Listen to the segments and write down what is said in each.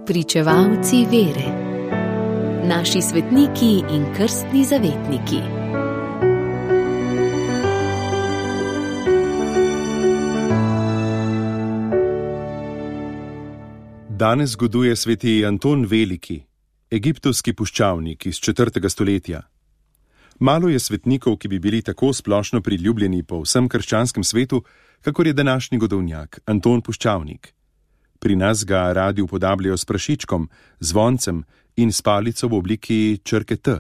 Pričevalci vere. Naši svetniki in krstni zavetniki. Danes zgoduje sveti Anton Veliki, egiptovski puščavnik iz 4. stoletja. Malo je svetnikov, ki bi bili tako splošno priljubljeni po vsem krščanskem svetu, kakor je današnji godovnjak, Anton Puščavnik. Pri nas ga radi upodabljajo s prašičkom, zvoncem in s palico v obliki črke T.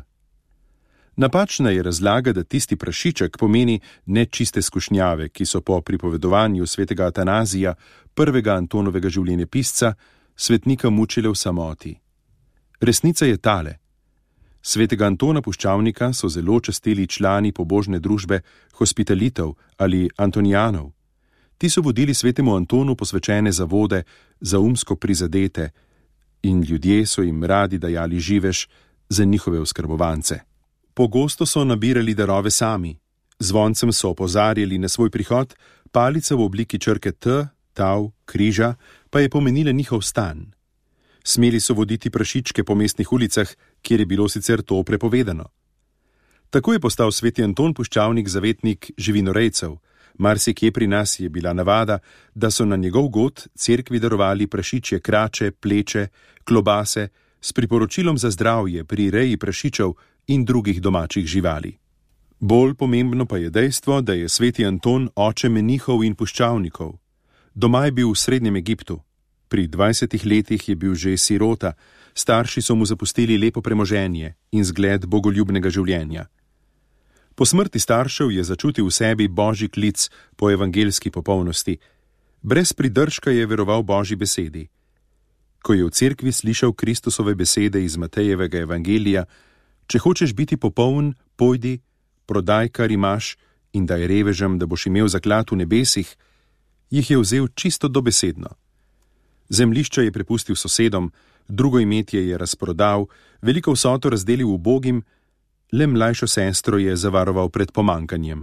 Napačna je razlaga, da tisti prašiček pomeni nečiste skušnjave, ki so po pripovedovanju svetega Atanazija, prvega Antonovega življenjepisca, svetnika mučile v samoti. Resnica je tale. Svetega Antona Puščavnika so zelo častili člani pobožne družbe hospitalitev ali antonijanov. Ti so vodili svetemu Antonu posvečene zavode za umsko prizadete in ljudje so jim radi dajali živež za njihove oskrbovance. Pogosto so nabirali darove sami, zvoncem so opozarjali na svoj prihod, palica v obliki črke T, tav, križa, pa je pomenila njihov stan. Smeli so voditi prašičke po mestnih ulicah, kjer je bilo sicer to prepovedano. Tako je postal sveti Anton Puščavnik zavetnik živinorejcev. Marsikje pri nas je bila navada, da so na njegov god cerkvi darovali prašičje krače, pleče, klobase s priporočilom za zdravje pri reji prašičev in drugih domačih živali. Bolj pomembno pa je dejstvo, da je sveti Anton oče menihov in puščavnikov. Doma je bil v Srednjem Egiptu. Pri 20 letih je bil že sirota, starši so mu zapustili lepo premoženje in zgled bogoljubnega življenja. Po smrti staršev je začutil v sebi božji klic po evangeljski popolnosti. Brez pridržka je veroval božji besedi. Ko je v cerkvi slišal Kristusove besede iz Matejevega evangelija, če hočeš biti popoln, pojdi, prodaj, kar imaš in daj revežem, da boš imel zaklad v nebesih, jih je vzel čisto dobesedno. Zemljišča je prepustil sosedom, drugo imetje je razprodal, veliko vsoto razdelil ubogim, le mlajšo sestro je zavaroval pred pomanjkanjem.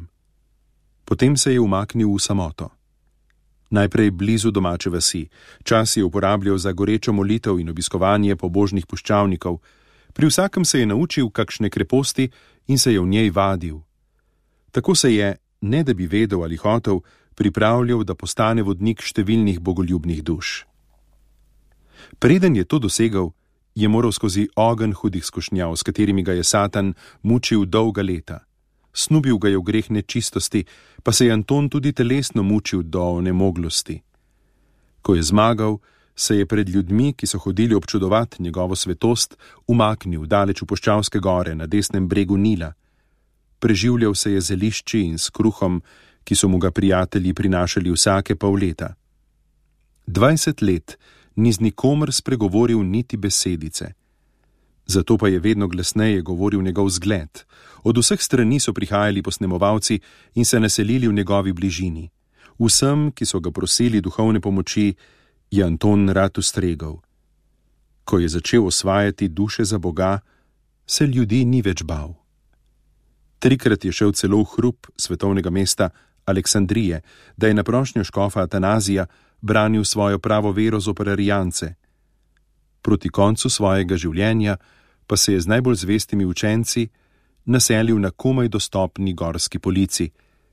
Potem se je umaknil v samoto. Najprej blizu domače vasi, čas je uporabljal za gorečo molitev in obiskovanje pobožnih puščavnikov. Pri vsakem se je naučil kakšne kreposti in se je v njej vadil. Tako se je, ne da bi vedel ali hotel, pripravljal, da postane vodnik številnih bogoljubnih duš. Preden je to dosegel, je moral skozi ogenj hudih skušnjav, s katerimi ga je Satan mučil dolga leta. Snubil ga je v greh nečistosti, pa se je Anton tudi telesno mučil do onemoglosti. Ko je zmagal, se je pred ljudmi, ki so hodili občudovat njegovo svetost, umaknil daleč v Puščavske gore na desnem bregu Nila. Preživljal se je z zelišči in s kruhom, ki so mu ga prijatelji prinašali vsake pol leta. 20 let ni z nikomer spregovoril niti besedice. Zato pa je vedno glasneje govoril njegov zgled. Od vseh strani so prihajali posnemovalci in se naselili v njegovi bližini. Vsem, ki so ga prosili duhovne pomoči, je Anton rad ustregel. Ko je začel osvajati duše za Boga, se ljudi ni več bal. 3krat je šel celo v hrup svetovnega mesta Aleksandrije, da je na prošnjo škofa Atanazija branil svojo pravo vero zoper Arijance. Proti koncu svojega življenja pa se je z najbolj zvestimi učenci naselil na komaj dostopni gorski polici,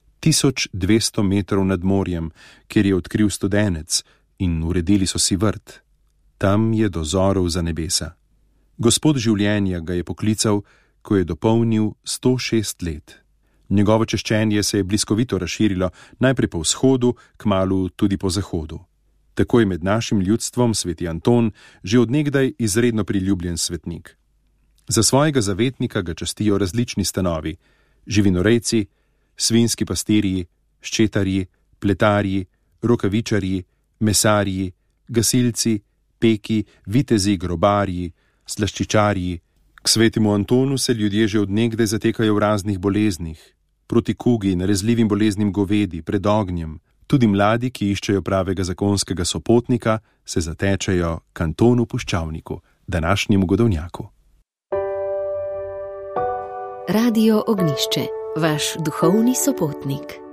1200 metrov nad morjem, kjer je odkril studenec in uredili so si vrt. Tam je dozorel za nebesa. Gospod življenja ga je poklical, ko je dopolnil 106 let. Njegovo češčenje se je bliskovito razširilo, najprej po vzhodu, kmalu tudi po zahodu. Tako je med našim ljudstvom sveti Anton že od nekdaj izredno priljubljen svetnik. Za svojega zavetnika ga častijo različni stanovi, živinorejci, svinjski pastirji, ščetarji, pletarji, rokavičarji, mesarji, gasilci, peki, vitezi, grobarji, slaščičarji. K svetemu Antonu se ljudje že od nekdaj zatekajo v raznih boleznih, proti kugi, nalezljivim boleznim govedi, pred ognjem. Tudi mladi, ki iščejo pravega zakonskega sopotnika, se zatečejo k Antonu Puščavniku, današnjemu godovnjaku. Radio Ognjišče, vaš duhovni sopotnik.